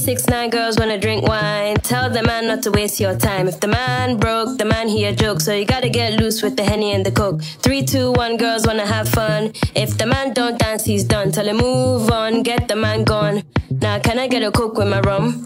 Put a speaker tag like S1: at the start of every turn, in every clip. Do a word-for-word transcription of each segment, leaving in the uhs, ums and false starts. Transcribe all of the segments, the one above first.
S1: six, nine girls wanna drink wine. Tell the man not to waste your time. If the man broke, the man he a joke. So you gotta get loose with the Henny and the Coke. Three, two, one, girls wanna have fun. If the man don't dance, he's done. Tell him move on, get the man gone. Now can I get a Coke with my rum?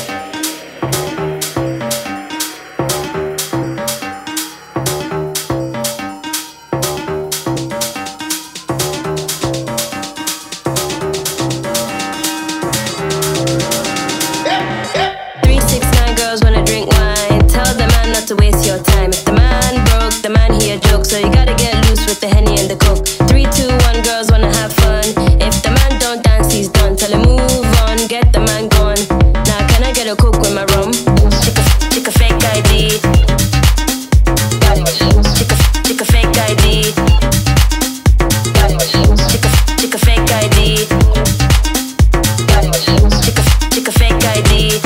S1: To waste your time. If the man broke, the man he a joke. So you gotta get loose with the Henny and the Coke. Three, two, one, girls wanna have fun. If the man don't dance, he's done. Tell him move on, get the man gone. Now can I get a Coke with my rum? Chick a, chick a fake I D. Chick a, chick a fake I D. Chick a, chick a fake I D. Chick a, chick a fake I D.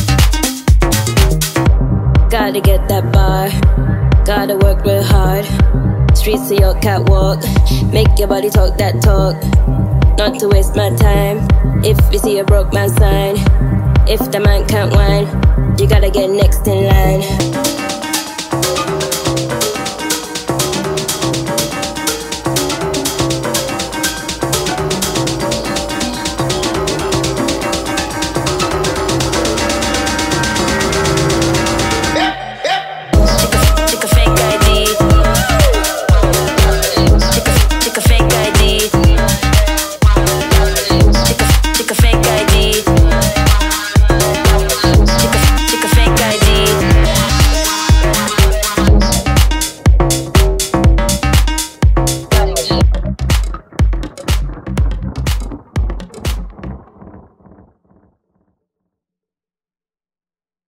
S1: Gotta get that bar, gotta work real hard. Streets of your catwalk, make your body talk that talk. Not to waste my time, if you see a broke man sign. If the man can't whine, you gotta get next in line.